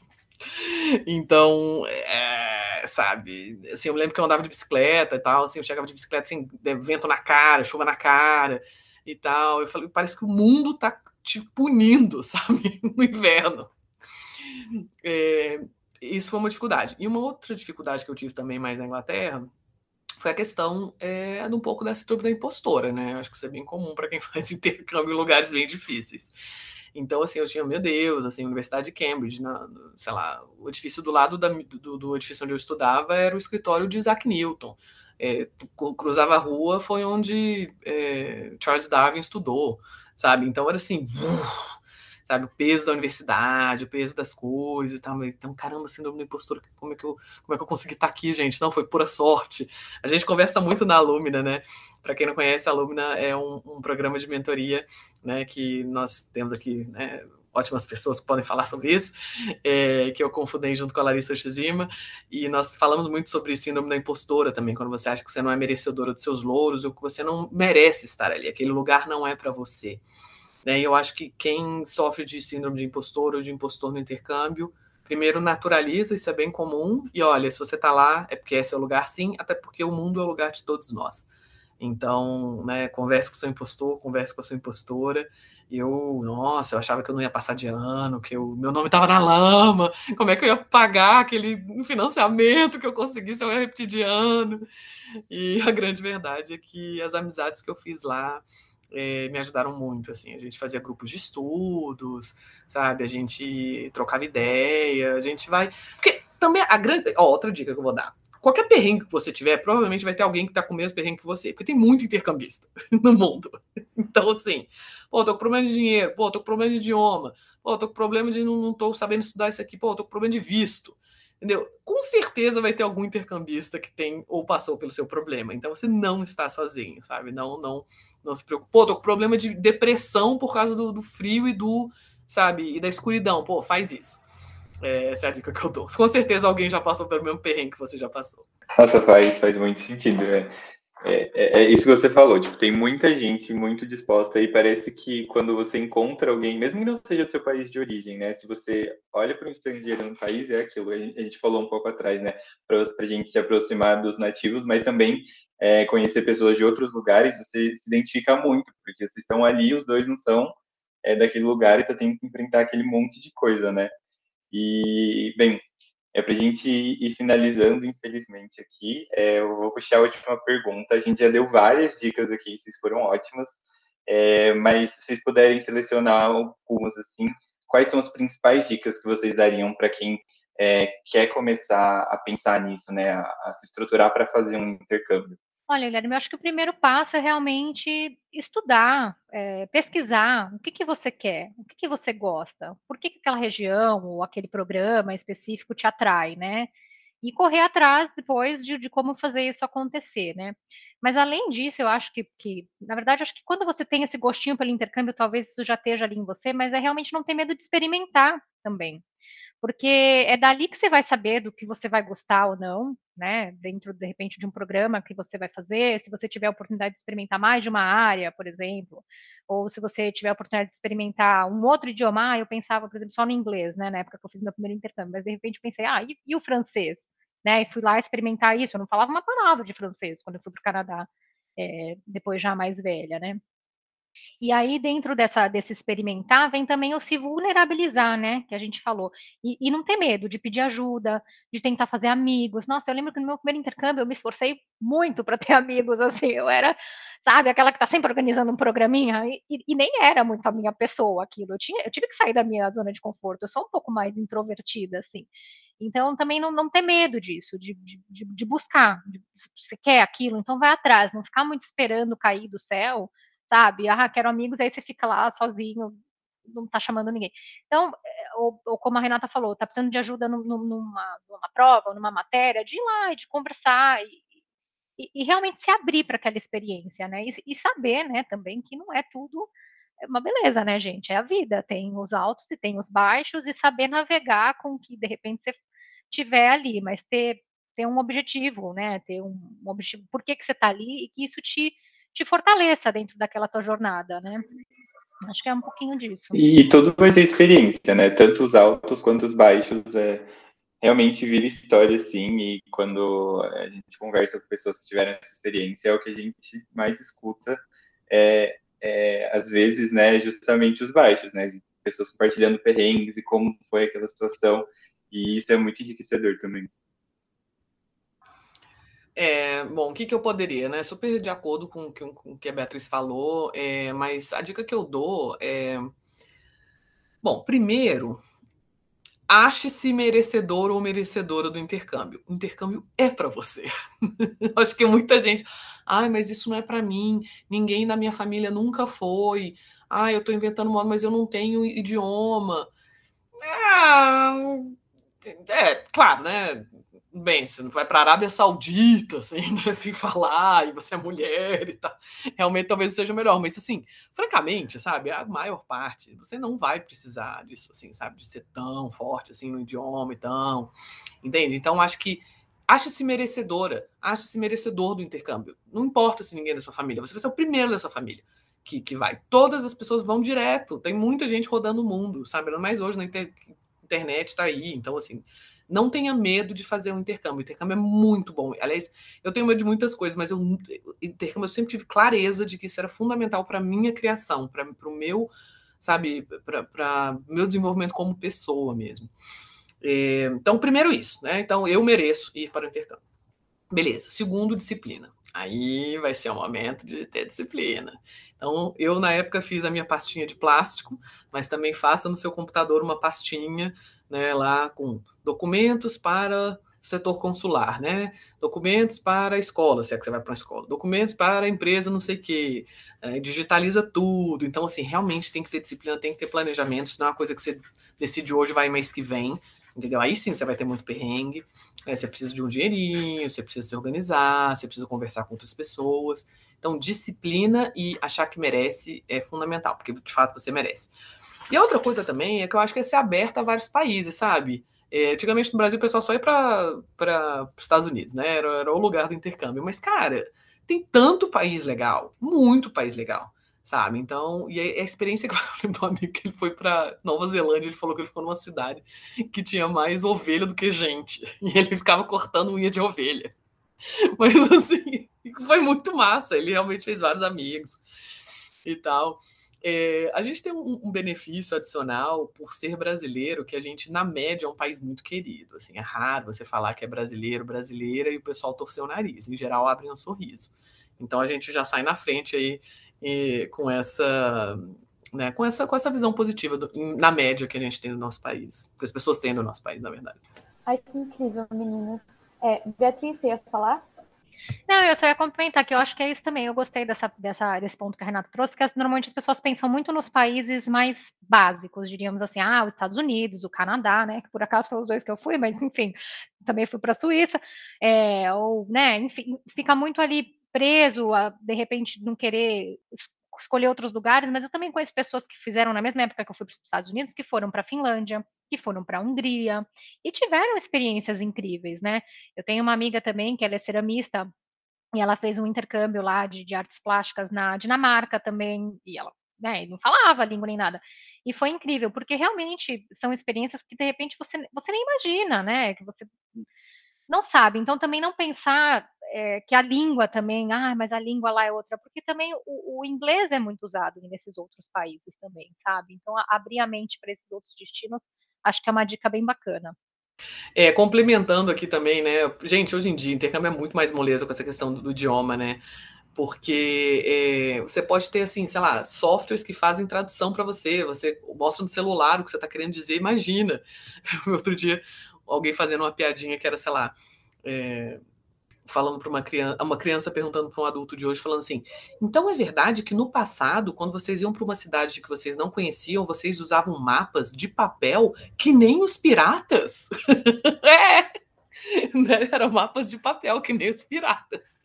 Então, é, sabe, assim, eu lembro que eu andava de bicicleta e tal, assim, eu chegava de bicicleta, assim, vento na cara, chuva na cara e tal, eu falei, parece que o mundo tá te punindo, sabe, no inverno. É, isso foi uma dificuldade. E uma outra dificuldade que eu tive também mais na Inglaterra foi a questão é, de um pouco da síndrome da impostora, né, acho que isso é bem comum para quem faz intercâmbio em lugares bem difíceis. Então, assim, eu tinha, meu Deus, assim, Universidade de Cambridge, na, sei lá, o edifício do lado da, do, do edifício onde eu estudava era o escritório de Isaac Newton. É, cruzava a rua, foi onde é, Charles Darwin estudou, sabe? Então, era assim, sabe, o peso da universidade, o peso das coisas, tá? Então, caramba, síndrome do impostor, como é que eu, como é que eu consegui estar aqui, gente? Não, foi pura sorte. A gente conversa muito na Alumna, né? Para quem não conhece, a Alumna é um, um programa de mentoria, né, que nós temos aqui, né, ótimas pessoas que podem falar sobre isso, é, que eu confundei junto com a Larissa Shizima, e nós falamos muito sobre síndrome da impostora também, quando você acha que você não é merecedora dos seus louros, ou que você não merece estar ali, aquele lugar não é para você. Né? E eu acho que quem sofre de síndrome de impostor ou de impostor no intercâmbio, primeiro naturaliza, isso é bem comum, e olha, se você está lá, é porque esse é o lugar sim, até porque o mundo é o lugar de todos nós. Então, né, converse com o seu impostor, converse com a sua impostora. Eu, nossa, eu achava que eu não ia passar de ano, que o meu nome estava na lama, como é que eu ia pagar aquele financiamento que eu consegui se eu ia repetir de ano? E a grande verdade é que as amizades que eu fiz lá é, me ajudaram muito, assim, a gente fazia grupos de estudos, sabe, a gente trocava ideia, a gente vai... Porque também a grande... Ó, outra dica que eu vou dar. qualquer perrengue que você tiver, provavelmente vai ter alguém que está com o mesmo perrengue que você, porque tem muito intercambista no mundo. Então, assim, pô, tô com problema de dinheiro, pô, tô com problema de idioma, pô, tô com problema de não, não tô sabendo estudar isso aqui, pô, tô com problema de visto, entendeu? Com certeza vai ter algum intercambista que tem ou passou pelo seu problema. Então, você não está sozinho, sabe? Não, não, não se preocupe. Pô, tô com problema de depressão por causa do, do frio e do, sabe, e da escuridão. Pô, faz isso. É, essa é a dica que eu dou. Com certeza alguém já passou pelo mesmo perrengue que você já passou. Nossa, faz, faz muito sentido, né? É, é, é isso que você falou, tipo, tem muita gente muito disposta e parece que quando você encontra alguém, mesmo que não seja do seu país de origem, né? Se você olha para um estrangeiro no país, é aquilo, a gente, a gente falou um pouco atrás, né? Para a gente se aproximar dos nativos, mas também é, conhecer pessoas de outros lugares, você se identifica muito, porque vocês estão ali, os dois não são é, daquele lugar e tá tendo que enfrentar aquele monte de coisa, né? E, bem, é para a gente ir finalizando, infelizmente, aqui. É, eu vou puxar a última pergunta. A gente já deu várias dicas aqui, vocês foram ótimas. É, mas se vocês puderem selecionar algumas, assim, quais são as principais dicas que vocês dariam para quem é, quer começar a pensar nisso, né? A, a se estruturar para fazer um intercâmbio? Olha, Guilherme, eu acho que o primeiro passo é realmente estudar, é, pesquisar o que, que você quer, o que, que você gosta, por que, que aquela região ou aquele programa específico te atrai, né? E correr atrás depois de, de como fazer isso acontecer, né? Mas além disso, eu acho que, que, na verdade, acho que quando você tem esse gostinho pelo intercâmbio, talvez isso já esteja ali em você, mas é realmente não ter medo de experimentar também. Porque é dali que você vai saber do que você vai gostar ou não, né? Dentro, de repente, de um programa que você vai fazer, se você tiver a oportunidade de experimentar mais de uma área, por exemplo, ou se você tiver a oportunidade de experimentar um outro idioma. Ah, eu pensava, por exemplo, só no inglês, né? Na época que eu fiz meu primeiro intercâmbio, mas de repente eu pensei, ah, e, e o francês? Né? E fui lá experimentar isso. Eu não falava uma palavra de francês quando eu fui para o Canadá, é, depois já mais velha, né? E aí, dentro dessa, desse experimentar, vem também o se vulnerabilizar, né? Que a gente falou. E, e não ter medo de pedir ajuda, de tentar fazer amigos. Nossa, eu lembro que no meu primeiro intercâmbio eu me esforcei muito para ter amigos, assim. Eu era, sabe, aquela que está sempre organizando um programinha, e, e, e nem era muito a minha pessoa aquilo. Eu, tinha, eu tive que sair da minha zona de conforto. Eu sou um pouco mais introvertida, assim. Então, também não, não ter medo disso, de, de, de buscar. De, se você quer aquilo, então vai atrás. Não ficar muito esperando cair do céu, sabe? Ah, quero amigos, aí você fica lá sozinho, não tá chamando ninguém. Então, ou, ou como a Renata falou, tá precisando de ajuda no, no, numa, numa prova, numa matéria, de ir lá e de conversar e, e, e realmente se abrir para aquela experiência, né? E, e saber, né, também que não é tudo uma beleza, né, gente? É a vida, tem os altos e tem os baixos, e saber navegar com o que de repente você tiver ali, mas ter, ter um objetivo, né? Ter um, um objetivo, por que, que você tá ali, e que isso te te fortaleça dentro daquela tua jornada, né? Acho que é um pouquinho disso. E, e tudo vai ser experiência, né? Tanto os altos quanto os baixos. É, realmente vira história, assim, e quando a gente conversa com pessoas que tiveram essa experiência, é o que a gente mais escuta, é, é às vezes, né, justamente os baixos, né? Pessoas compartilhando perrengues e como foi aquela situação, e isso é muito enriquecedor também. É, bom, o que, que eu poderia, né? Super de acordo com, com, com o que a Beatriz falou, é, mas a dica que eu dou é. Bom, primeiro, ache-se merecedor ou merecedora do intercâmbio. O intercâmbio é para você. Acho que muita gente. Ai, mas isso não é para mim. Ninguém na minha família nunca foi. Ai, eu estou inventando modo, mas eu não tenho idioma. Ah, é, claro, né? Bem, você não vai para a Arábia Saudita, assim, né, sem falar, e você é mulher e tal. Realmente talvez seja melhor, mas assim, francamente, sabe, a maior parte, você não vai precisar disso, assim, sabe, de ser tão forte, assim, no idioma e tão, entende? Então, acho que ache-se merecedora, ache-se merecedor do intercâmbio. Não importa se ninguém é da sua família, você vai ser o primeiro da sua família que, que vai. Todas as pessoas vão direto, tem muita gente rodando o mundo, sabe, mas hoje na inter... internet tá aí, então, assim, não tenha medo de fazer um intercâmbio. O intercâmbio é muito bom. Aliás, eu tenho medo de muitas coisas, mas eu, intercâmbio, eu sempre tive clareza de que isso era fundamental para a minha criação, para o meu, sabe, para o meu desenvolvimento como pessoa mesmo. É, então, primeiro isso, né? Então, eu mereço ir para o intercâmbio. Beleza. Segundo, disciplina. Aí vai ser o momento de ter disciplina. Então, eu, na época, fiz a minha pastinha de plástico, mas também faça no seu computador uma pastinha, né, lá com documentos para setor consular, né? Documentos para a escola, se é que você vai para uma escola. Documentos para a empresa, não sei o quê. É, digitaliza tudo. Então, assim, realmente tem que ter disciplina, tem que ter planejamento. Isso não é uma coisa que você decide hoje, vai mês que vem. Entendeu? Aí sim você vai ter muito perrengue. É, você precisa de um dinheirinho, você precisa se organizar, você precisa conversar com outras pessoas. Então, disciplina e achar que merece é fundamental, porque de fato você merece. E a outra coisa também é que eu acho que é ser aberta a vários países, sabe? É, antigamente no Brasil o pessoal só ia para os Estados Unidos, né? Era, era o lugar do intercâmbio. Mas, cara, tem tanto país legal, muito país legal, sabe? Então, e a, a experiência que eu lembro do amigo que ele foi para Nova Zelândia, ele falou que ele ficou numa cidade que tinha mais ovelha do que gente. E ele ficava cortando unha de ovelha. Mas, assim, foi muito massa. Ele realmente fez vários amigos e tal. É, a gente tem um, um benefício adicional por ser brasileiro, que a gente, na média, é um país muito querido. Assim, é raro você falar que é brasileiro, brasileira, e o pessoal torcer o nariz. Em geral, abrem um sorriso. Então, a gente já sai na frente aí e, com essa... Né, com, essa, com essa visão positiva do, na média que a gente tem no nosso país, que as pessoas têm no nosso país, na verdade. Ai, que incrível, meninas. É, Beatriz, você ia falar? Não, eu só ia complementar que eu acho que é isso também. Eu gostei dessa, dessa, desse ponto que a Renata trouxe, que normalmente as pessoas pensam muito nos países mais básicos, diríamos assim, ah, os Estados Unidos, o Canadá, né? Que por acaso foram os dois que eu fui, mas enfim, também fui para a Suíça, é, ou, né, enfim, fica muito ali preso a, de repente, não querer escolher outros lugares, mas eu também conheço pessoas que fizeram na mesma época que eu fui para os Estados Unidos, que foram para a Finlândia, que foram para a Hungria, e tiveram experiências incríveis, né? Eu tenho uma amiga também, que ela é ceramista, e ela fez um intercâmbio lá de, de artes plásticas na Dinamarca também, e ela, né, não falava a língua nem nada. E foi incrível, porque realmente são experiências que de repente você, você nem imagina, né? Que você não sabe. Então também não pensar é, que a língua também, ah, mas a língua lá é outra, porque também o, o inglês é muito usado nesses outros países também, sabe? Então a, abrir a mente para esses outros destinos, acho que é uma dica bem bacana. É, complementando aqui também, né? Gente, hoje em dia, intercâmbio é muito mais moleza com essa questão do, do idioma, né? Porque é, você pode ter, assim, sei lá, softwares que fazem tradução para você, você mostra no celular o que você está querendo dizer, imagina. Outro dia, alguém fazendo uma piadinha que era, sei lá, é, falando para uma criança, uma criança perguntando para um adulto de hoje, falando assim, então é verdade que no passado, quando vocês iam para uma cidade que vocês não conheciam, vocês usavam mapas de papel que nem os piratas? É! Né? Eram mapas de papel que nem os piratas.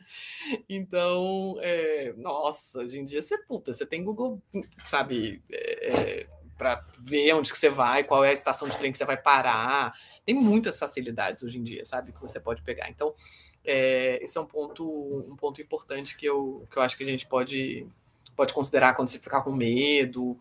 Então, é, nossa, hoje em dia você, puta, você tem Google, sabe, é, para ver onde que você vai, qual é a estação de trem que você vai parar. Tem muitas facilidades hoje em dia, sabe, que você pode pegar. Então, é, esse é um ponto, um ponto importante que eu, que eu acho que a gente pode, pode considerar quando você ficar com medo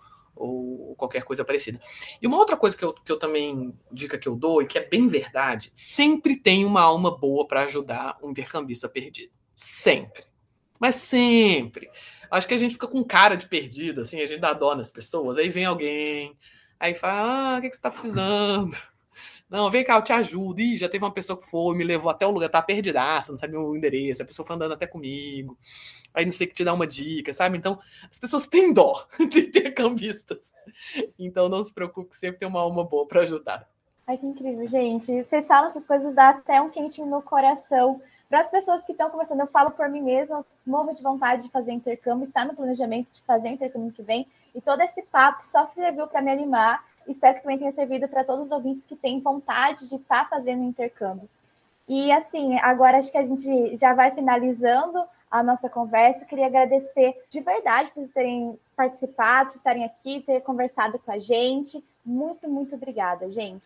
ou qualquer coisa parecida. E uma outra coisa que eu, que eu também, dica que eu dou, e que é bem verdade, sempre tem uma alma boa para ajudar um intercambista perdido. Sempre. Mas sempre. Acho que a gente fica com cara de perdido, assim, a gente dá dó nas pessoas, aí vem alguém, aí fala, ah, o que, que você está precisando? Não, vem cá, eu te ajudo. Ih, já teve uma pessoa que foi, me levou até o lugar, tá perdidaça, não sabia o endereço, a pessoa foi andando até comigo, aí não sei o que te dá uma dica, sabe? Então, as pessoas têm dó de intercambistas. Então, não se preocupe, sempre tem uma alma boa para ajudar. Ai, que incrível, gente. Vocês falam essas coisas, dá até um quentinho no coração. Para as pessoas que estão começando, eu falo por mim mesma, morro de vontade de fazer intercâmbio, está no planejamento de fazer intercâmbio que vem, e todo esse papo só serviu para me animar. Espero que também tenha servido para todos os ouvintes que têm vontade de estar tá fazendo intercâmbio. E assim, agora acho que a gente já vai finalizando a nossa conversa. Eu queria agradecer de verdade por vocês terem participado, por estarem aqui, ter conversado com a gente. Muito, muito obrigada, gente.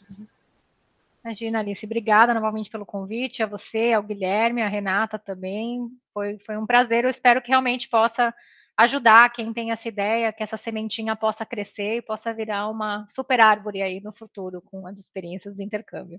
Imagina, Alice, obrigada novamente pelo convite, a você, ao Guilherme, a Renata também. Foi, foi um prazer. Eu espero que realmente possa ajudar quem tem essa ideia, que essa sementinha possa crescer e possa virar uma super árvore aí no futuro com as experiências do intercâmbio.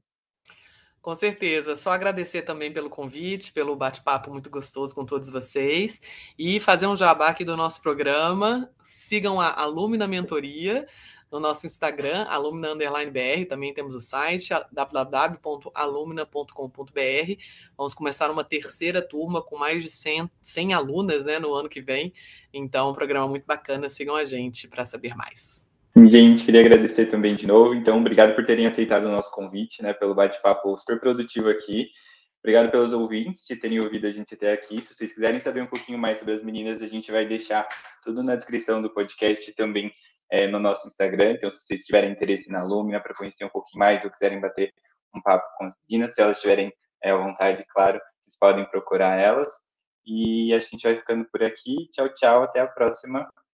Com certeza. Só agradecer também pelo convite, pelo bate-papo muito gostoso com todos vocês e fazer um jabá aqui do nosso programa. Sigam a Alumna Mentoria no nosso Instagram, alumna underline br, também temos o site w w w ponto alumna ponto com ponto b r. Vamos começar uma terceira turma com mais de cem, cem alunas, né, no ano que vem. Então, um programa muito bacana. Sigam a gente para saber mais. Gente, queria agradecer também de novo. Então, obrigado por terem aceitado o nosso convite, né, pelo bate-papo super produtivo aqui. Obrigado pelos ouvintes de terem ouvido a gente até aqui. Se vocês quiserem saber um pouquinho mais sobre as meninas, a gente vai deixar tudo na descrição do podcast, também é, no nosso Instagram. Então, se vocês tiverem interesse na Lumina para conhecer um pouquinho mais ou quiserem bater um papo com as meninas, se elas tiverem é, à vontade, claro, vocês podem procurar elas. E a gente vai ficando por aqui. Tchau, tchau. Até a próxima.